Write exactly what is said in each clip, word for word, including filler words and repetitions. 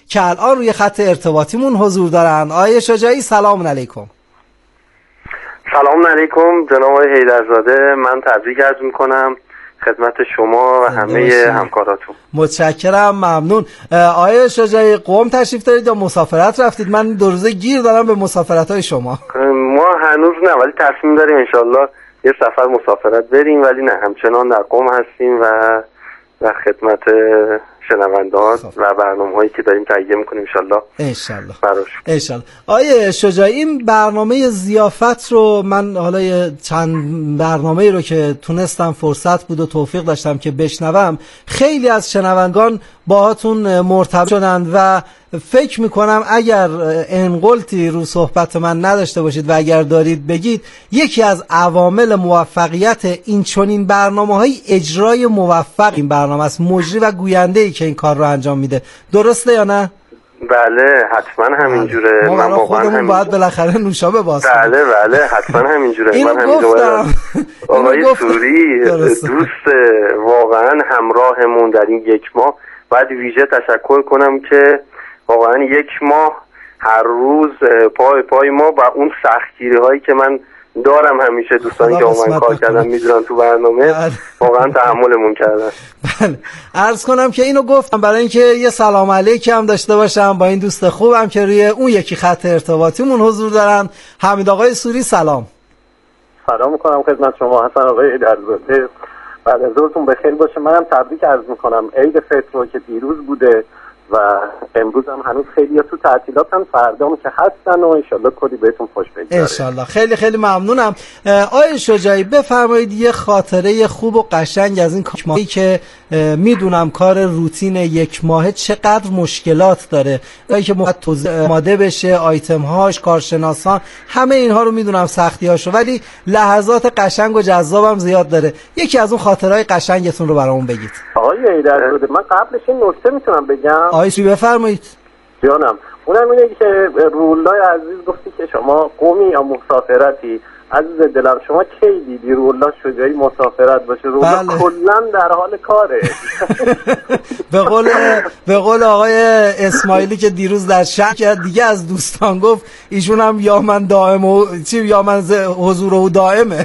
که الان روی خط ارتباطیمون حضور دارن. آقای شجاعی سلام علیکم. سلام علیکم جناب آقای حیدرزاده، من تبریک عرض میکنم خدمت شما و همه همکاراتون. متشکرم، ممنون. آقای شجاعی قم تشریف دارید یا مسافرت رفتید؟ من دو روزه گیر دارم به مسافرت های شما. ما هنوز نه، ولی تصمیم داریم انشالله یه سفر مسافرت بریم، ولی نه همچنان در قم هستیم و و خدمت شنوندگان و برنامه‌هایی که داریم تهیه می‌کنیم انشالله انشالله براش انشالله. آیه شجاعی، این برنامه ضیافت رو من حالا چند برنامه‌ای رو که تونستم فرصت بود و توفیق داشتم که بشنوم، خیلی از شنوندگان باهاتون مرتبط شدن و فکر میکنم اگر انقلتی رو صحبت من نداشته باشید و اگر دارید بگید، یکی از عوامل موفقیت این چنین برنامه‌های اجرای موفق این برنامه است، مجری و گوینده‌ای که این کار رو انجام میده. درسته یا نه؟ بله حتما همینجوره. ما من خودمون همین... باید بالاخره نوشابه باز کنیم. بله بله حتما همینجوره. من همینجوره. آقای سوری دوست واقعا همراهمون در این یک ماه، باید ویژه تشکر کنم که واقعا یک ماه هر روز پای پای ما با اون سختگیری هایی که من دارم همیشه دوستانی که با من کار کردن میدونن تو برنامه واقعا تحملمون کردن. بله عرض کنم که اینو گفتم برای اینکه یه سلام علیکی هم داشته باشم با این دوست خوبم که روی اون یکی خط ارتباطیمون حضور دارن. حمید آقای سوری سلام. سلام میکنم خدمت شما حسن آقای حیدرزاده، بعد از ظهرتون بخیر باشه. منم تبریک عرض میکنم عید فطر که دیروز بوده و امروز هم هنوز خیلی تو تعطیلات هم، فردا که هستن و انشالله کلی بهتون خوش بگذره انشالله. خیلی خیلی ممنونم. آقای شجاعی بفرمایید یه خاطره خوب و قشنگ از این ماهی که میدونم کار روتین یک ماهه چقدر مشکلات داره، جایی که باید توضیح آماده بشه، آیتم هاش، کارشناسان، همه اینها رو میدونم سختی هاشو، ولی لحظات قشنگ و جذابم زیاد داره. یکی از اون خاطرهای قشنگتون رو برامون بگید. آقای حیدرزاده من قبلش این نکته میتونم بگم؟ آقای سوری بفرمایید. جانم، اونم اینه که رولای عزیز گفتی که شما قومی یا مسافرتی. عزیز دلم شما کی دیدی رولا شجاعی مسافرت باشه؟ رولا بله. کلا در حال کاره. به قول به قول آقای اسماعیلی که دیروز در شهر کرد دیگه از دوستان گفت ایشون هم یا من دائم و چی یا من حضور او دائمه.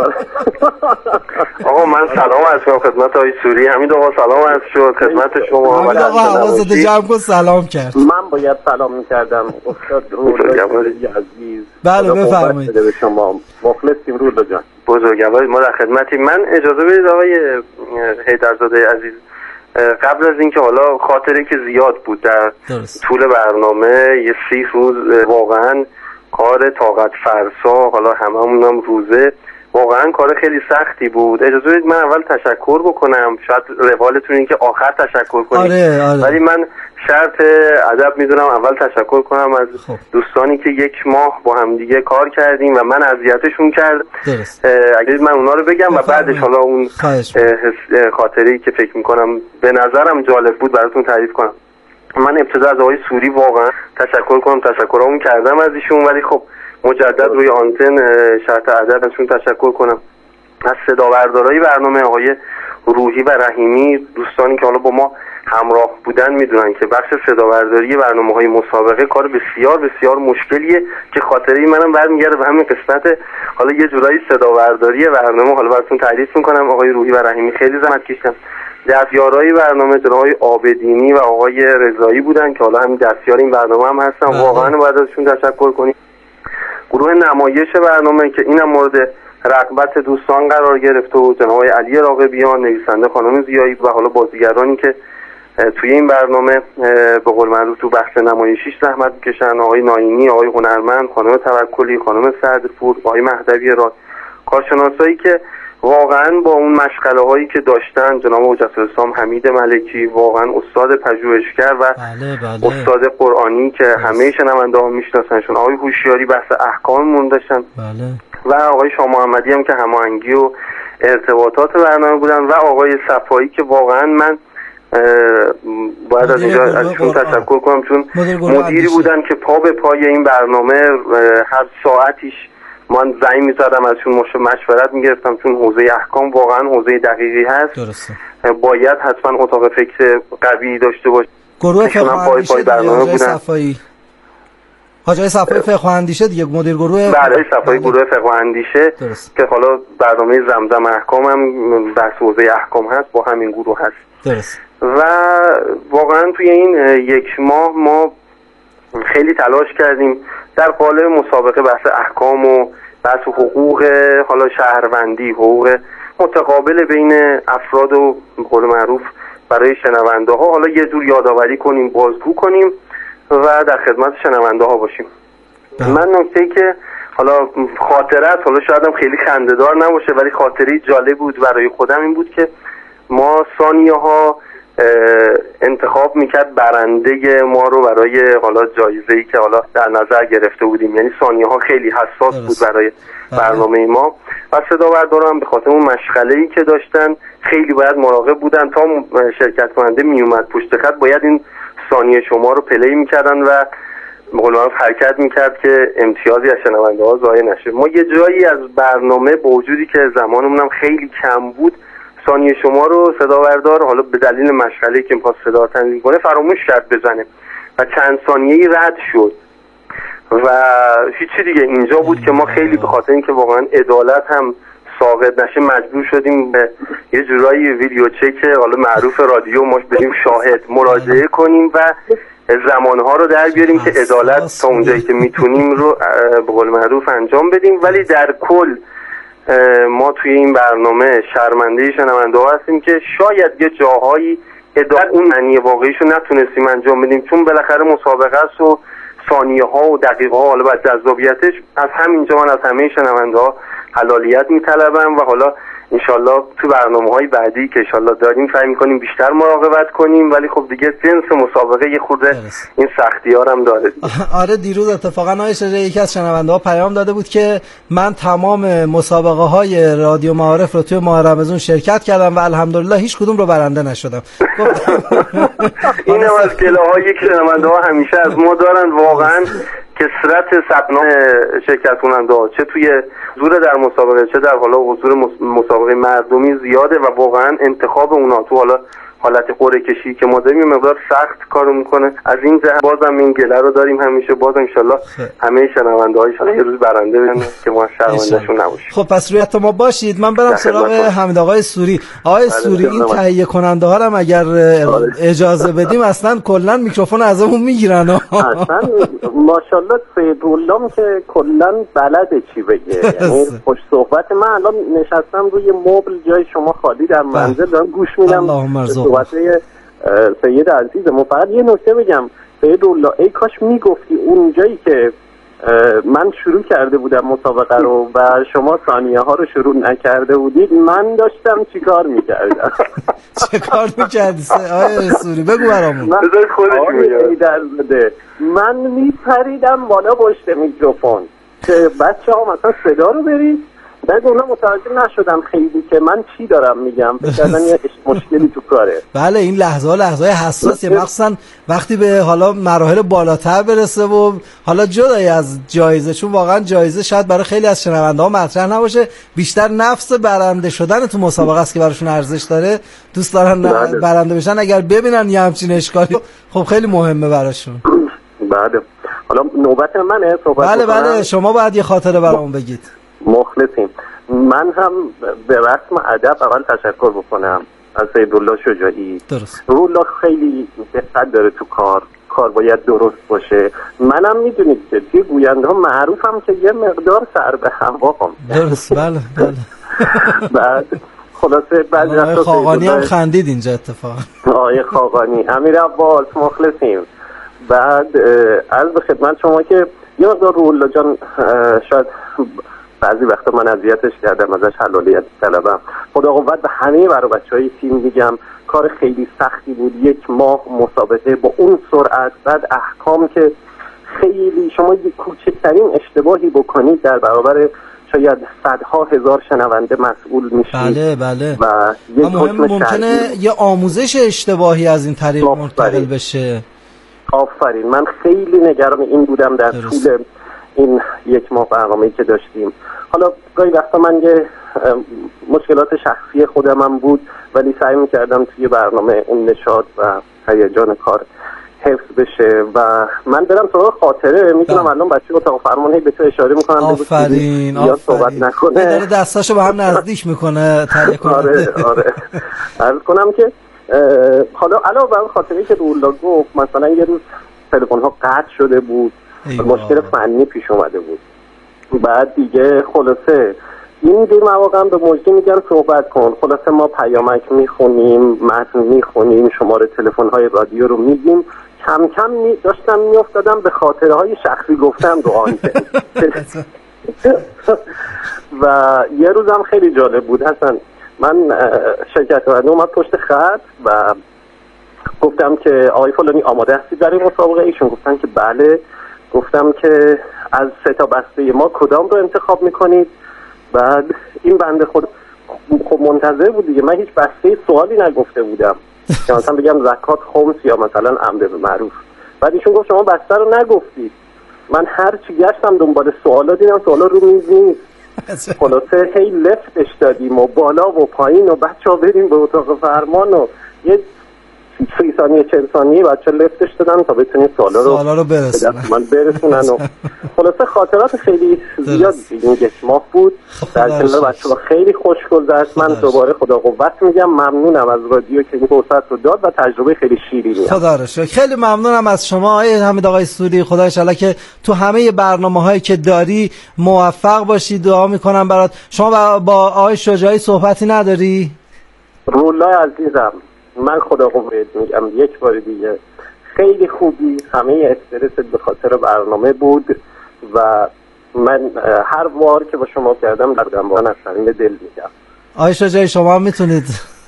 آقا من سلام عرض کنم خدمت آقای سوری. حمید آقا سلام عرض شد خدمت شما. حمید آقا حواست جمع کن سلام کرد. من باید سلام میکردم استاد رولای عزیز. بله بفرمایید. به شما مخلصیم رولا جان. بزرگوار ما در خدمتیم. من اجازه بدید آقای حیدرزاده عزیز قبل از اینکه حالا خاطره که زیاد بود در درست. طول برنامه یه سی روز واقعا کار طاقت فرسا، حالا هممون هم روزه، واقعا کار خیلی سختی بود. اجازه بدید من اول تشکر بکنم، شاید روالتون این که آخر تشکر کنید. آره، آره. ولی من شرط ادب میدونم اول تشکر کنم از خب. دوستانی که یک ماه با هم دیگه کار کردیم و من اذیتشون کردم. اگر من اونا رو بگم و بعدش حالا اون خاطره‌ای که فکر میکنم به نظرم جالب بود براتون تعریف کنم. من ابتدا از آقای سوری واقعا تشکر کنم، تشکرامون کردم از ایشون، ولی خب مجدد روی آنتن شرط ادب ازشون تشکر کنم. از صدابردارای برنامه آقای روحی و رحیمی، دوستانی که حالا با ما همراه بودن میدونن که بخش صدابرداری برنامه‌های مسابقه کار بسیار بسیار مشکلیه که خاطره منم برمیگرده به همین قسمت. حالا یه جورایی صدابرداری برنامه حالا براتون تعریف میکنم. آقای روحی و رحیمی خیلی زحمت کشیدن. دستیارای برنامه جناب آقای عابدینی و آقای رضایی بودن که حالا همین دستیار این برنامه هم هستن. واقعا باید ازشون تشکر کنیم. گروه نمایش برنامه که اینم مورد رغبت دوستان قرار گرفته و جناب آقای علی راغبیان، نویسنده خانم زیایی و حالا بازیگرانی که توی این برنامه به قول معروف تو بخش نمایشیش زحمت می‌کشن، آقای ناینی، آقای هنرمند، خانم توکلی، خانم سعدپور، آقای مهدوی راد، کارشناسایی که واقعا با اون مشغله هایی که داشتن، جناب حجت الاسلام حمید ملکی واقعا استاد پژوهشگر و بله بله. استاد قرآنی که همه شنونده‌ها میشناسنشون، آقای هوشیاری بحث احکاممون داشتن بله. و آقای شاه محمدی هم که هماهنگی و ارتباطات برنامه بودن و آقای صفایی که واقعا من باید از اینجا ازشون تشکر کنم چون مدیری بودن که پا به پای این برنامه هر ساعتیش من زنگ می‌زدم ازشون مشورت می‌گرفتم چون حوزه احکام واقعا حوزه دقیقی هست. درسته. باید حتما اتاق فکر قوی داشته باشه. گروه فقه اندیشه دیگه حاجی صفایی حاجی صفایی فقه اندیشه دیگه مدیر گروه بله صفایی گروه فقه اندیشه که حالا برنامه زمزم احکام هم در حوزه احکام هست با همین گروه هست. درست. و واقعا توی این یک ماه ما خیلی تلاش کردیم در قالب مسابقه بحث احکام و بحث حقوق حالا شهروندی، حقوق متقابل بین افراد و به قول معروف برای شنونده ها حالا یه جور یادآوری کنیم، بازگو کنیم و در خدمت شنونده ها باشیم. ده. من نکته‌ای که حالا خاطره است، حالا شاید هم خیلی خنده‌دار نباشه ولی خاطره جالب بود برای خودم این بود که ما ثانیه ها انتخاب میکرد برنده ما رو برای حالا جایزه‌ای که حالا در نظر گرفته بودیم، یعنی ثانیه ها خیلی حساس بود برای برنامه ما و صداورداران به خاطر اون مشغله‌ای که داشتن خیلی باید مراقب بودن تا شرکت کننده میومد پشت خط باید این ثانیه شما رو پلی میکردن و به قول معروف حرکت میکرد که امتیازی از شنونده ها ضایع نشه. ما یه جایی از برنامه با وجودی که زمانمون هم خیلی کم بود ثانیه شما رو صداوردار حالا به دلیل مشغله‌ای که می‌خواست صدا تنظیم کنه فراموش کرد بزنه و چند ثانیه‌ای رد شد و هیچی دیگه. اینجا بود که ما خیلی به خاطر اینکه واقعا عدالت هم ساقط نشه مجبور شدیم به یه جورایی ویدیو چک حالا معروف رادیو ما بریم شاهد مراجعه کنیم و زمانها رو در بیاریم که عدالت تا اونجایی که میتونیم رو به قول معروف انجام بدیم. ولی در کل ما توی این برنامه شرمنده شنونده ها هستیم که شاید یه جاهایی عدالت اون معنی واقعیشو نتونستیم انجام بدیم چون بالاخره مسابقه است و ثانیه ها و دقیقه ها حالا بعد جذابیتش از همینجا من از همه شنونده ها حلالیت میطلبم و حالا انشالله تو برنامه‌های بعدی که انشالله داریم سعی می‌کنیم بیشتر مراقبت کنیم ولی خب دیگه جنس مسابقه یه خورده این سختی‌ها هم داره. آره دیروز اتفاقا آقای شجاعی یکی از شنونده‌ها پیام داده بود که من تمام مسابقه‌های رادیو معارف رو توی ماه رمضان شرکت کردم و الحمدلله هیچ کدوم رو برنده نشدم. این هم از گله‌هایی که شنونده‌ها همیشه از ما دارن واقعا کثرت ثبت‌نام شرکت کننده‌ها چه توی حضور در مسابقه چه در حالا حضور مسابقه مردمی زیاده و واقعا انتخاب اونا تو حالا حالت قرعه کشی که ما داریم مقدار سخت کارو میکنه. از این جهت بازم این گله رو داریم همیشه باز ان شاءالله همه شنونده‌ها ان شاءالله یه روز برنده بشن که ما شرمنده‌شون نباشیم. خب پس روی ما باشید. من برم سراغ حمید آقای سوری. آقای سوری این تهیه کننده ها هم اگر اجازه بدیم اصلا کلا میکروفون ازمون میگیرن. اصلا ماشاءالله سیدالله که کلا بلده چی بگه. یعنی خوش صحبت. من الان نشستم روی مبل جای شما خالی در منزل دارم گوش میدم صحبت سید عزیزم. فقط یه نکته بگم سیدالله ای کاش میگفتی اونجایی که من شروع کرده بودم مسابقه رو و شما ثانیه ها رو شروع نکرده بودید من داشتم چی کار میکردم. چه کار میکردی آقای سوری بگو برامون. من میپریدم بالا پشت میکروفون که بچه ها مثلا صدا رو برید بعد اونا متوجه نشدم خیلی که من چی دارم میگم بکردن یه مشکلی تو کاره. بله این لحظه ها لحظه های حساسیه مخصوصا وقتی به حالا مراحل بالاتر برسه و حالا جدای از جایزه چون واقعا جایزه شاید برای خیلی از شنونده ها مطرح نباشه بیشتر نفس برنده شدن تو مسابقه است که براشون ارزش داره دوست دارن بله. برنده بشن اگر ببینن یه همچین اشکالی خب خیلی مهمه براشون. بله حالا نوبت منه صحبت بله بله شما باید یه خاطره برامون بگید. مخلصیم. من هم به رسم ادب اول تشکر بکنم از سیدالله شجاعی. درست. رولا خیلی دقت داره تو کار کار باید درست باشه. منم میدونید که توی گوینده ها معروفم که یه مقدار سر به هوا هم. درست بله بله. بعد خلاصه بعد آقای خاقانی هم خندید اینجا اتفاقا. آقای خاقانی امیر عباس مخلصیم. بعد عرض به خدمت شما که یه مقدار رولا جان شاید بعضی وقتا من اذیتش کردم ازش حلالیت طلبم. خدا قوت به همه برای بچهای تیم میگم کار خیلی سختی بود. یک ماه مسابقه با اون سرعت بعد احکام که خیلی شما یک کوچکترین اشتباهی بکنید در برابر شاید صدها هزار شنونده مسئول میشید. بله بله. و یک مهم ممکنه یه آموزش اشتباهی از این طریق منتقل بشه. آفرین. من خیلی نگران این بودم در درست. طول این یک ماه برنامه‌ای که داشتیم. حالا گاهی وقتا من یه مشکلات شخصی خودم هم بود ولی سعی می‌کردم توی برنامه اون نشاط و هیجان کار حفظ بشه و من برم سراغ خاطره. میتونم الان بچه اتاق فرمان به تو اشاره میکنم آفرین آفرین صحبت نکنه، داره دستاشو به هم نزدیک میکنه تریه کنه. آره آره عرض کنم که حالا علاوه بر خاطره که رولا گفت، مثلا یه روز تلفن ها قطع شده بود، مشکل فنی پیش اومده بود، بعد دیگه خلاصه این دیر مواقع هم به مجدی میگن صحبت کن، خلاصه ما پیامک میخونیم، متن میخونیم، شماره تلفن های رادیو رو میگیم، کم کم می داشتم میافتادم به خاطره های شخصی گفتم رو آنتن. و یه روزم خیلی جالب بود حسن، من شرکت کننده اومد پشت خط و گفتم که آقای فلانی آماده هستی برای مسابقه؟ ایشون گفتن که بله. گفتم که از سه تا بسته ما کدام رو انتخاب میکنید؟ بعد این بنده خود خب منتظر بود دیگه، من هیچ بسته سوالی نگفته بودم که مثلا بگم زکات، خمس یا مثلا امر معروف. بعد ایشون گفت شما بسته رو نگفتید. من هر چی گشتم دنبال سوالا دیدم سوالا رو میز نیست. خلاصه هی لفتش دادیم و بالا و پایین و بچه‌ها بریم به اتاق فرمان و یه سی ثانیه چهل ثانیه بچه لفتش دادن تا بتونیم سوالا رو سوالا رو برسونن من برسونن و خلاصه خاطرات خیلی زیاد این یک ماه بود. در کنار بچه‌ها خیلی خوش گذشت. من دوباره خدا قوت میگم، ممنونم از رادیو که این فرصت رو داد و تجربه خیلی شیرینی. خدا رو شکر. خیلی ممنونم از شما آقای حمید آقای سوری. خدا ان شاءالله که تو همه برنامه‌هایی که داری موفق باشی. دعا میکنم برات. شما با آقای شجاعی صحبتی نداری؟ رولا عزیزم، من خدا قوت میگم یک بار دیگه خیلی خوبی، همه استرست به خاطر برنامه بود و من هر بار که با شما کردم در دنبال از صمیم دل میگم. آقای شجاعی شما هم میتونید.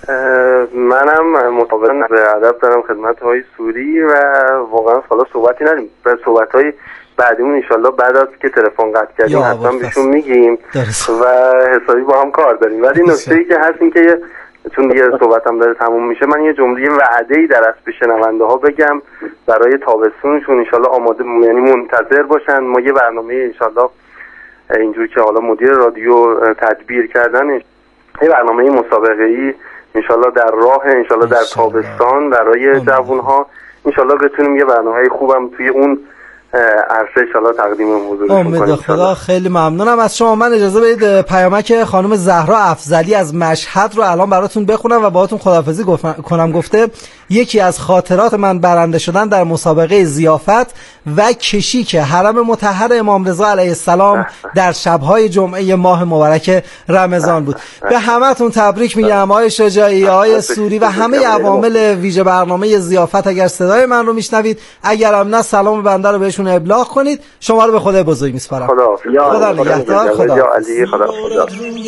منم مطابق به ادب دارم خدمت های سوری و واقعا حالا صحبتی نداریم، به صحبت های بعدیمون انشالله بعد از که تلفن قطع کردیم حتما بهشون میگیم و حسابی با هم کار داریم. ولی نکته‌ای که هست این که چون دیگه صحبتم داره تموم میشه، من یه جمله وعده‌ای در اسب شنونده ها بگم برای تابستونشون، انشالله آماده یعنی منتظر باشن. ما یه برنامه انشالله اینجوری که حالا مدیر رادیو تدبیر کردن، یه برنامه مسابقه‌ای انشالله در راه، انشالله در تابستان برای جوان‌ها، انشالله بتونیم یه برنامه خوبم توی اون عرصه انشالله تقدیم حضورتون کنیم. امید خدا. خیلی ممنونم از شما. من اجازه بدید پیامک خانم زهرا افضلی از مشهد رو الان براتون بخونم و باهاتون خداحافظی کنم. گفته یکی از خاطرات من برنده شدن در مسابقه ضیافت و کشیک حرم مطهر امام رضا علیه السلام در شب‌های جمعه ماه مبارک رمضان بود. به همتون تبریک میگم آقای شجاعی، آقای سوری و همه عوامل ویژه برنامه ضیافت. اگر صدای من رو میشنوید، اگرم نه سلام بنده رو بهشون ابلاغ کنید. شما رو به خدای بزرگ میسپارم. خدا خدا نگهدار. خدا علی خدا خدا.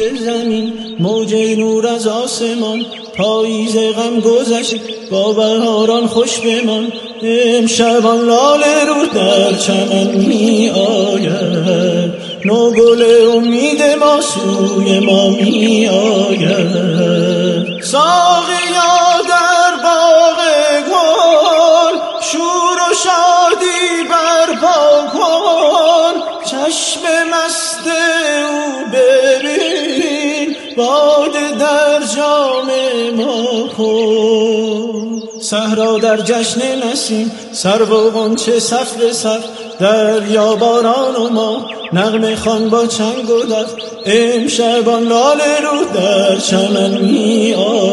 موج نور از آسمان، پاییز غم گذشت با بهاران خوش بمان. امشبان لاله رو در چمن می آید، نو گل امید ما سوی ما می آید. ساقیا در باغ گل شور و شادی برپا کن، چشم مست او ببین باده در جام ما کن. صحرا در جشن نسیم، سرو و غنچه صف به صف، دریا باران و ما نغمه خوان با چنگ و دف. امشبان لاله رو در چمن می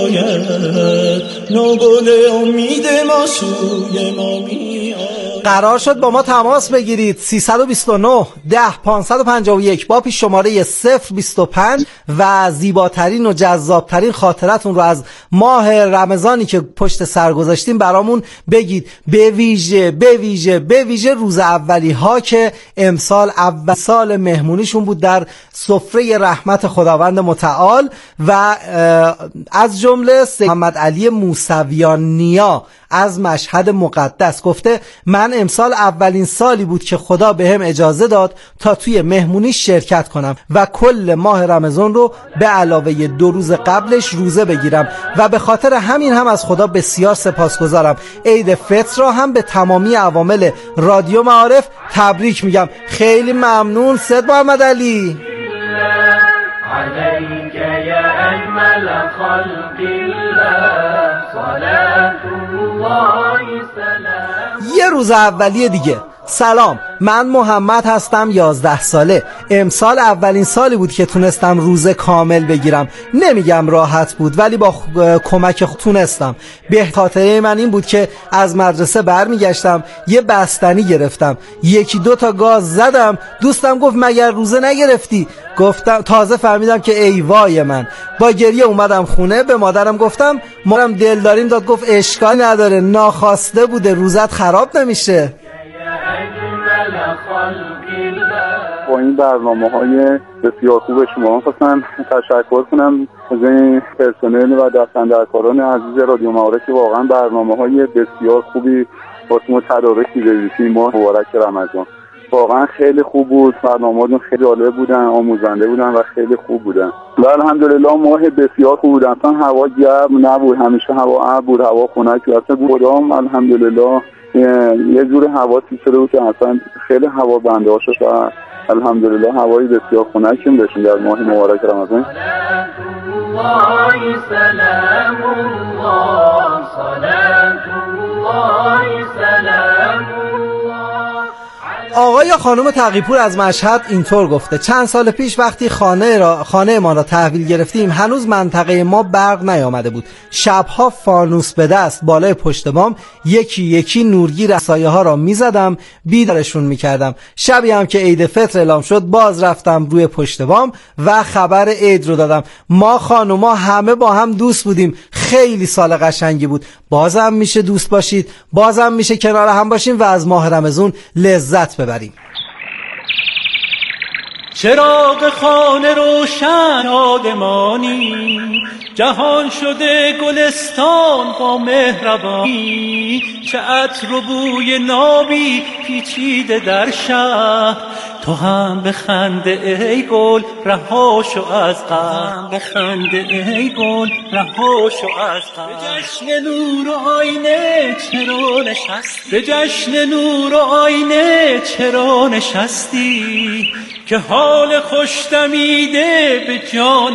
آید، نو گل امید ما سوی ما می آید. قرار شد با ما تماس بگیرید. سیصد و بیست و نه ده پانصد و پنجاه و یک با پیش شماره صفر بیست و پنج و زیباترین و جذابترین خاطرتون رو از ماه رمضانی که پشت سر گذاشتیم برامون بگید. به ویژه به ویژه به ویژه روز اولی ها که امسال اول سال مهمونیشون بود در سفره رحمت خداوند متعال و از جمله محمد علی موسویان نیا از مشهد مقدس گفته من امسال اولین سالی بود که خدا به هم اجازه داد تا توی مهمونی شرکت کنم و کل ماه رمضان رو به علاوه دو روز قبلش روزه بگیرم و به خاطر همین هم از خدا بسیار سپاسگزارم. عید فطر را هم به تمامی عوامل رادیو معارف تبریک میگم. خیلی ممنون. سید محمد علی عليك يا أجمل خلق الله صلاة الله سلام. یه روز اولیه دیگه. سلام، من محمد هستم، یازده ساله. امسال اولین سالی بود که تونستم روزه کامل بگیرم. نمیگم راحت بود، ولی با کمک تونستم. به خاطر من این بود که از مدرسه برمیگشتم، یه بستنی گرفتم، یکی دو تا گاز زدم. دوستم گفت مگر روزه نگرفتی؟ گفتم، تازه فهمیدم که ای وای من. با گریه اومدم خونه، به مادرم گفتم، مادرم دلداریم داد، گفت اشکال نداره، ناخواسته بوده، روزت خراب نمیشه. با این برنامه های بسیار خوب شما خواستم تشکر کنم از این پرسنل و دستاندرکاران عزیز رادیو معارف که واقعا برنامه های بسیار خوبی واسه ما تدارک دیدید این ماه مبارک رمضان. واقعا خیلی خوب بود، برنامه‌هاتون خیلی جالب بودن، آموزنده بودن و خیلی خوب بودن و الحمدلله ماه بسیار خوب بود. اصلا هوا گرم نبود، همیشه هوا ابر بود، هوا خنک بود. اصلا بودم الحمدلله یه جور هوا شده بود که اصلا خیلی هوا بنده ها شد و الحمدلله هوایی بسیار خنکی داشتیم در ماه مبارک رمضان. آقای یا خانم تقی‌پور از مشهد اینطور گفته: چند سال پیش وقتی خانه را خانه ما را تحویل گرفتیم هنوز منطقه ما برق نیامده بود. شبها فانوس به دست بالای پشت بام یکی یکی نورگیر سایه ها را میزدم، بیدارشون میکردم. شبی هم که عید فطر اعلام شد باز رفتم روی پشت بام و خبر عید رو دادم. ما خانوما همه با هم دوست بودیم، خیلی سال قشنگی بود. بازم میشه دوست باشید، بازم میشه کنار هم باشیم و از ماه رمضان لذت ببریم. چراغ خانه روشن آدمانی، جهان شده گلستان با مهربانی. چه عطر و بوی نابی پیچیده در شهر، تو هم بخنده ای گل رهاشو از غم. بخنده ای گل رهاشو از غم. به جشن نور و آینه چرا نشستی؟ به جشن نور و آینه چرا نشستی؟ که حال خوش دمیده به جان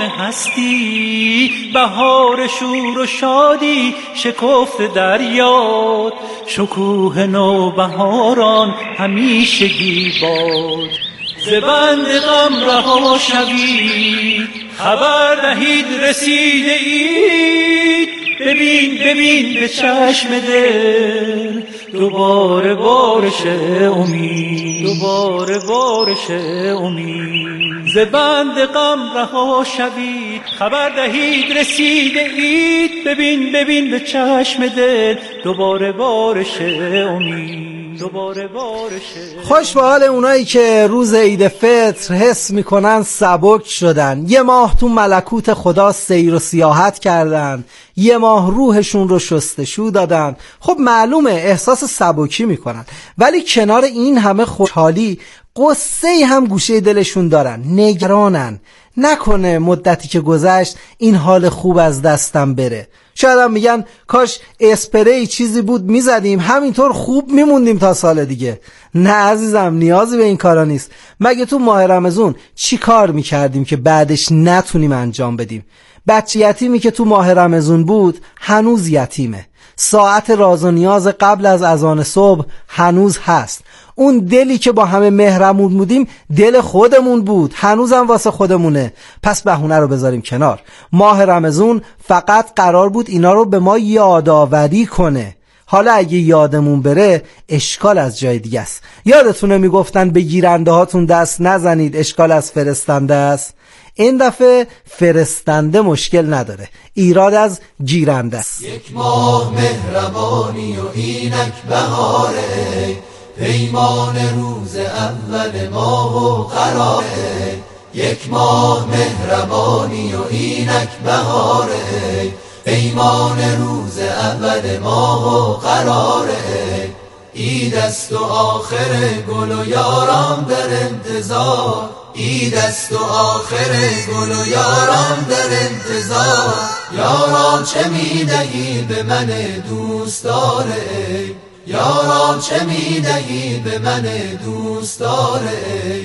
هستی. بهار شور و شادی شکفت دریاد، شکوه نو بهاران همیشگی باد. ز بند غم رها شوید، خبر دهید رسیده اید. ببین ببین به چشم دل دوباره بارش امید، دوباره بارش امید. ز بند غم رها شوید، خبر دهید رسیده اید. ببین ببین به چشم دل دوباره بارش امید، دوباره بارش. خوش به حال اونایی که روز عید فطر حس میکنن سبک شدن، یه ماه تو ملکوت خدا سیر و سیاحت کردن، یه ماه روحشون رو شستشو دادن. خب معلومه احساس سبکی میکنن، ولی کنار این همه خوشحالی قصه هم گوشه دلشون دارن، نگرانن نکنه مدتی که گذشت این حال خوب از دستم بره. شاید هم میگن کاش اسپری چیزی بود میزدیم همینطور خوب میموندیم تا سال دیگه. نه عزیزم، نیازی به این کارا نیست. مگه تو ماه رمضان چی کار میکردیم که بعدش نتونیم انجام بدیم؟ بچه یتیمی که تو ماه رمضان بود هنوز یتیمه. ساعت راز و نیاز قبل از اذان صبح هنوز هست. اون دلی که با همه مهرمون بودیم دل خودمون بود، هنوزم واسه خودمونه. پس بهونه رو بذاریم کنار. ماه رمضان فقط قرار بود اینا رو به ما یادآوری کنه. حالا اگه یادمون بره اشکال از جای دیگه است. یادتونه میگفتن به گیرنده هاتون دست نزنید، اشکال از فرستنده است. این دفعه فرستنده مشکل نداره، ایراد از گیرنده است. یک ماه مهربانی و اینک بهاره، پیمان روز اول ماه و قراره. یک ماه مهربانی و اینک بهاره، پیمان روز اول ماه و قراره. عید است و آخر گل و یاران در انتظار، عید است و آخر گل و یاران در انتظار. یاران چه میدهی به من دوست داره، یاران چه میدهی به من دوست داره.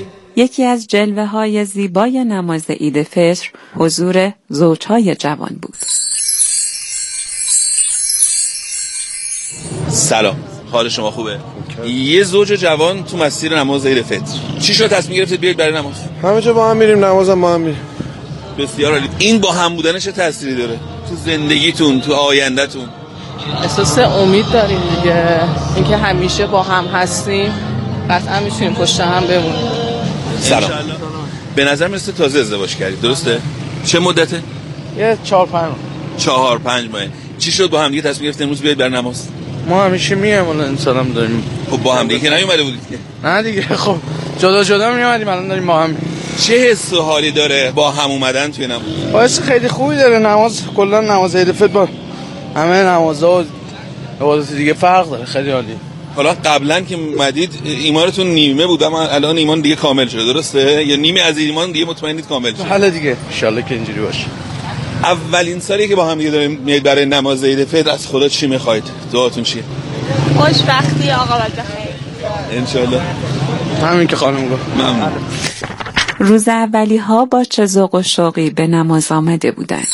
یکی از جلوه های زیبای نماز عید فطر حضور زوجهای جوان بود. سلام، حال شما خوبه؟ یه زوج جوان تو مسیر نماز عید فطر، چی شد تصمیم گرفتید بیاید برای نماز؟ همه جا با هم میریم، نمازم با هم میریم. بسیار عالی. این با هم بودن چه تأثیری داره تو زندگیتون، تو آیندهتون؟ احساس امید داریم دیگه، اینکه همیشه با هم هستیم، قطعا میتونیم پشت هم بمونیم. سلام. به نظر میرسه تازه ازدواج کردید، درسته؟ چه مدته؟ یه چهار پنج چهار پنج ماه. چی شد با هم دیگه تصمیم گرفتید امروز بیاید برای نماز؟ ما همیشه میایم، الان انسالم داریم. خب با هم دیگه که نیومده بودید که؟ نه دیگه، خب جدا جدا میومدیم، الان داریم با هم. چه حس و حالی داره با هم اومدن توی نماز؟ باعث خیلی خوبی داره. نماز کلا نماز عید فطر با همه نمازها و عبادات دیگه فرق داره، خیلی عالی. حالا قبلا که اومدید ایمانتون نیمه بود، اما الان ایمان دیگه کامل شده، درسته؟ یا نیمه از ایمان دیگه مطمئنید کامل شده؟ حالا دیگه ان شاءالله که اینجوری باشه. اولین سالی که با هم دیگه داریم میاید برای نماز عید فطر، از خدا چی میخواید؟ دعاتون چیه؟ خوشبختی آقا بخیر ان شاءالله. همین که خانم گفت. ممنون. روز اولی ها با چه ذوق و شوقی به نماز آمده بودند.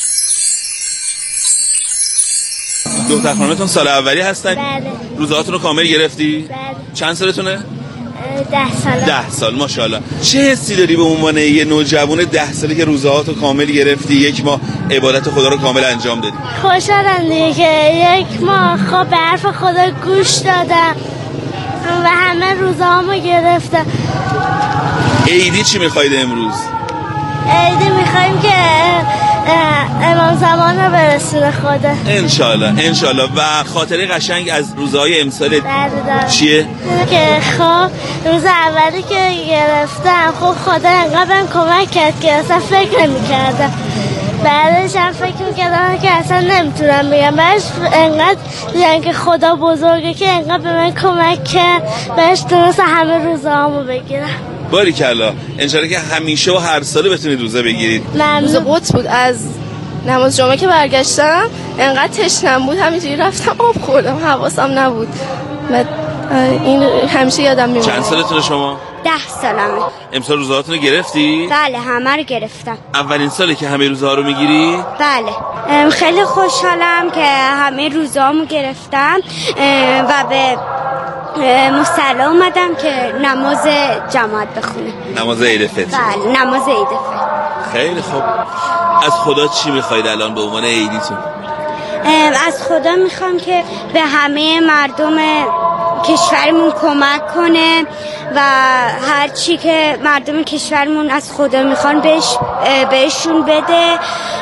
دختر خانمتون سال اولی هستن؟ بله. روزهاتون رو کامل گرفتی؟ بله. چند سالتونه؟ ده سال. ده سال، ماشاءالله. چه حسی داری به عنوان یه نوجوان ده ساله که روزهاتو کامل گرفتی، یک ماه عبادت خدا رو کامل انجام دادی؟ خوشحالم دیگه که یک ماه خب به حرف خدا گوش دادم و همه روزهامو گرفتم. عیدی چی میخواید امروز؟ عیدی میخوایم که امام زمان رو برسونه خدا انشالله انشالله. و خاطره قشنگ از روزهای امسال چیه؟ که خب روز اولی که گرفتم خب خدا انقدر کمک کرد که اصلا فکر نمی کردم. بعدش هم فکر میکردم که اصلا نمیتونم بگم. بعدش انقدر دیدم که خدا بزرگه که انقدر به من کمک کرد، بعدش درست همه روزهامو بگیرم. باریکلا. انشالله که همیشه و هر ساله بتونید روزه بگیرید. روز قدس بود، از نماز جمعه که برگشتم انقدر تشنم بود همینجوری رفتم آب خوردم، حواسم نبود. این همیشه یادم میمونه. چند سالتونه شما؟ ده سالمه. امسال روزهاتون رو گرفتی؟ بله، همه رو گرفتم. اولین ساله که همه روزها رو میگیری؟ بله. خیلی خوشحالم که همه روزهامو گرفتم و به مصلی اومدم که نماز جماعت بخونه. نماز عید فطر. بله، نماز عید فطر. خیلی خوب. از خدا چی میخواید الان به عنوان عیدیتون؟ از خدا میخوام که به همه مردم کشورمون کمک کنه و هر چی که مردم کشورمون از خدا میخوان بهش بهشون بده.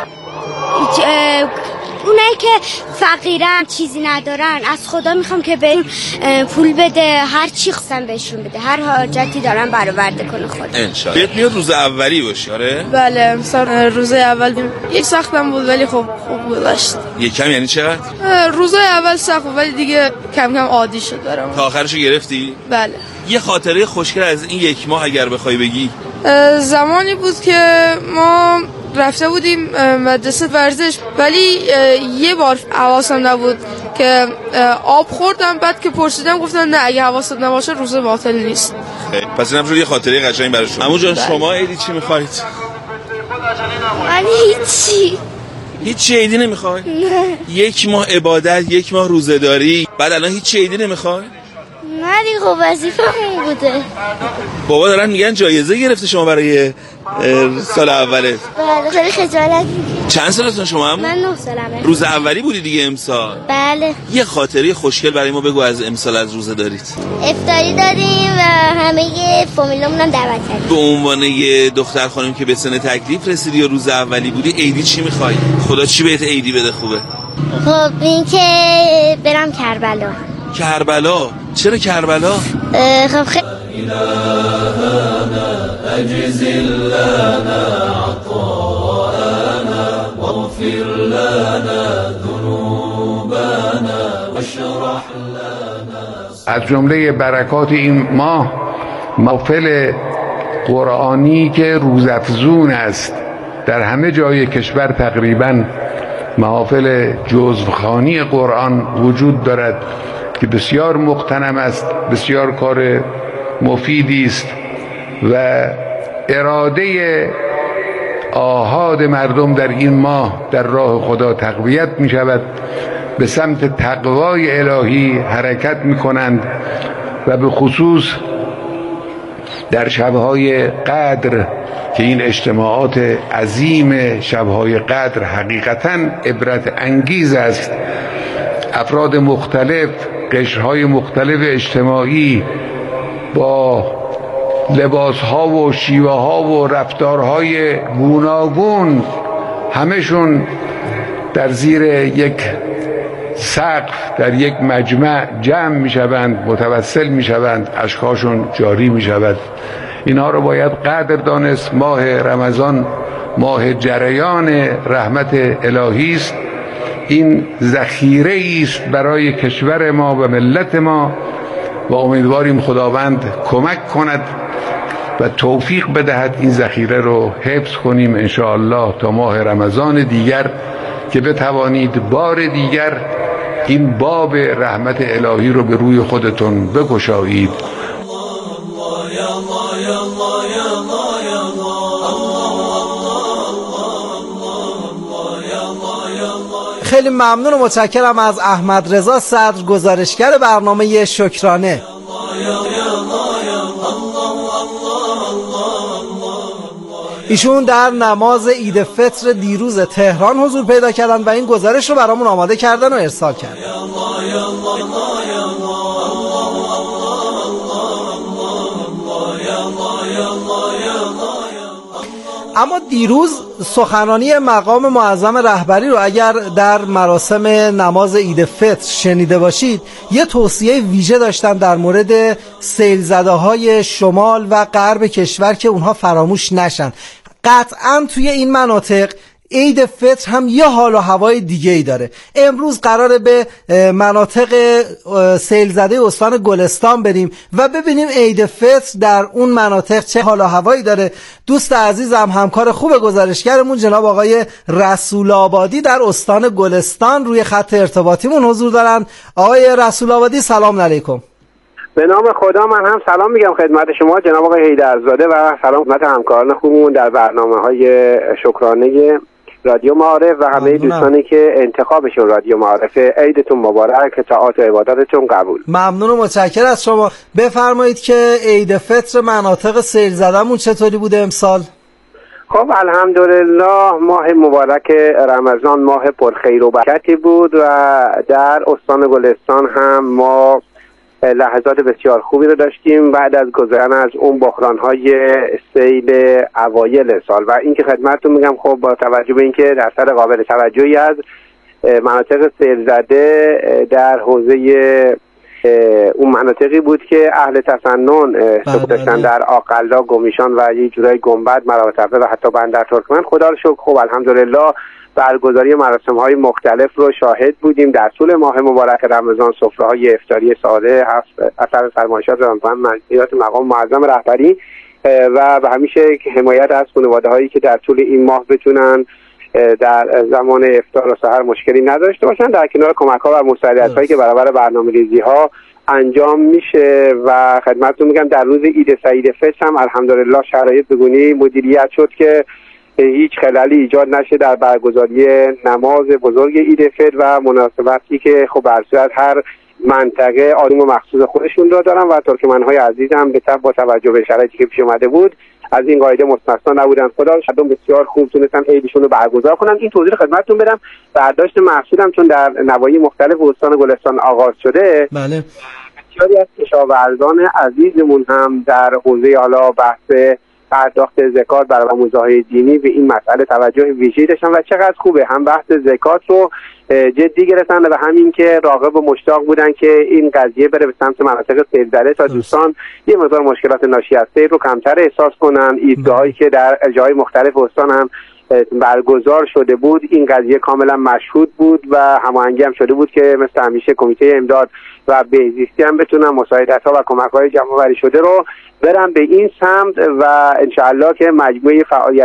اونایی که فقیرن، چیزی ندارن، از خدا میخوام که بهشون پول بده، هر چی خواستن بهشون بده، هر حاجتی دارن برآورده کنه خدا. انشالله. بهت میاد روز اولی باشه؟ آره بله. امسال روز اول یک سختم بود ولی خب خوب گذشت. یک کم یعنی چقدر؟ روزای اول سخت بود ولی دیگه کم کم عادی شد برام. تا آخرشو گرفتی؟ بله. یه خاطره خوشگل از این یک ماه اگر بخوای بگی؟ زمانی بود که ما رفته بودیم مدرسه ورزش ولی یه بار حواسم نبود که آب خوردم، بعد که پرسیدم گفتن نه اگه حواست نباشه روزه باطل نیست. خیلی پس اینم شد یه خاطره قشنگ برای شما. عمو جان شما عیدی چی می‌خواید؟ من هیچی هیچ عیدی نمی‌خوای؟ نه. یک ماه عبادت، یک ماه روزه‌داری، بعد الان هیچ عیدی نمی‌خوای؟ نه دیگه خب وظیفه‌مون بوده. بابا دارن میگن جایزه گرفته شما برای سال اولت. بله خیلی خجالت می‌کشم. چند سالتون شما هم؟ من نه سالمه. روز اولی بودی دیگه امسال؟ بله. یه خاطره خوشگل برای ما بگو از امسال از روزه دارید. افطاری دادیم و همه فامیلامون هم دعوت کردیم. به عنوان یه دختر خانم که به سن تکلیف رسیدی و روز اولی بودی، عیدی چی می‌خوای؟ خدا چی بهت عیدی بده خوبه؟ خب این که برم کربلا. کربلا؟ چرا کربلا؟ خب خیلی أجزل لنا عطاءنا واغفر لنا ذنوبنا واشرح لنا. از جمله برکات این ماه محفل قرآنی که روزافزون است. در همه جای کشور تقریبا محافل جزوخوانی قرآن وجود دارد که بسیار مغتنم است، بسیار کار مفیدی است و اراده آحاد مردم در این ماه در راه خدا تقویت می شود به سمت تقوای الهی حرکت میکنند و به خصوص در شبهای قدر که این اجتماعات عظیم شبهای قدر حقیقتاً عبرت انگیز است، افراد مختلف، قشرهای مختلف اجتماعی با لباسها و شیوه ها و رفتارهای گوناگون همشون در زیر یک سقف در یک مجمع جمع می شوند، متوسل می شوند، اشکاشون جاری می شود. اینها رو باید قدر دانست. ماه رمضان ماه جریان رحمت الهی است. این ذخیره است برای کشور ما و ملت ما و امیدواریم خداوند کمک کند و توفیق بدهد این ذخیره رو حفظ کنیم ان شاء الله تا ماه رمضان دیگر که بتوانید بار دیگر این باب رحمت الهی رو به روی خودتون بگشایید. خیلی ممنون و متشکرم از احمد رضا صدر، گزارشگر برنامه شکرانه. ایشون در نماز عید فطر دیروز تهران حضور پیدا کردن و این گزارش رو برامون آماده کردن و ارسال کردن. اما دیروز سخنرانی مقام معظم رهبری رو اگر در مراسم نماز عید فطر شنیده باشید، یه توصیه ویژه داشتن در مورد سیل زده های شمال و غرب کشور که اونها فراموش نشن. قطعاً توی این مناطق عید فطر هم یه حال و هوای دیگه ای داره. امروز قراره به مناطق سیل زده استان گلستان بریم و ببینیم عید فطر در اون مناطق چه حال و هوایی داره. دوست عزیزم، همکار خوب گزارشگرمون جناب آقای رسول آبادی در استان گلستان روی خط ارتباطیمون حضور دارن. آقای رسول آبادی سلام علیکم. به نام خدا من هم سلام میگم خدمت شما جناب آقای حیدرزاده و سلام خدمت همکاران خوبمون در برنامه‌های شکرانه رادیو معارف و همه دوستانی که انتخابشون رادیو معارفه. عیدتون مبارک، طاعات و عبادتتون قبول. ممنون و متشکرم از شما. بفرمایید که عید فطر مناطق سیل زده‌مون چطوری بوده امسال؟ خب الحمدلله ماه مبارک رمضان ماه پرخیر و برکتی بود و در استان گلستان هم ما لحظات بسیار خوبی رو داشتیم بعد از گذشتن از اون بحران‌های سیل اوایل سال. و اینکه خدمتتون میگم خب با توجه به اینکه درصد قابل توجهی از مناطق سیل زده در حوزه اون مناطقی بود که اهل تسنن سکونت داشتن در آقلا، گمیشان و یه جورای گنبد، مراوتفه و حتی بندر ترکمن. خدا رو شکر خب الحمدلله برگزاری مراسم‌های مختلف رو شاهد بودیم در طول ماه مبارک رمضان. سفره‌های افطاری ساده، هفت اثر فرمایشات رمضان، منصیات مقام معظم رهبری و به همیشه حمایت از خانواده‌هایی که در طول این ماه بتونن در زمان افطار و سحر مشکلی نداشته باشن، در کنار کمک‌ها و مساعدت‌هایی که برابر برنامه‌ریزی‌ها انجام میشه. و خدمتتون میگم در روز عید سعید فطر هم الحمدلله شرایط بگونی مدیریت شد که هیچ خلالی ایجاد نشه در برگزاری نماز بزرگ عید فطر و مناسبتی که خب بر صورت هر منطقه آیین و مخصوص خودشون را دارن و ترکمن‌های عزیز هم به تبع با توجه به شرایطی که پیش اومده بود از این قاعده مستثنا نبودن. خدا شدون بسیار خوب تونستن عیدشون رو برگزار کنن. این توضیح خدمتتون بدم. برداشت محصولم چون در نواحی مختلف استان گلستان آغاز شده، بله بسیاری از کشاورزان عزیزمون هم در حوزه حالا بحث پرداخت زکات برای آموزهای دینی به این مسئله توجه ویژه‌ای داشتن و چقدر خوبه هم بحث زکات رو جدی گرفتن و همین که راغب و مشتاق بودن که این قضیه بره به سمت مناطق سیل زده تا دوستان یه مقدار مشکلات ناشی از سیل رو کمتر احساس کنن. ایستگاهایی که در جای مختلف استان هم برگزار شده بود این قضیه کاملا مشهود بود و هماهنگی هم شده بود که مثل همیشه کمیته امداد و بهزیستی هم بتونن مساعدت‌ها و کمک‌های جمع‌آوری شده رو برن به این سمت و انشاءالله که مجموعه فعالیت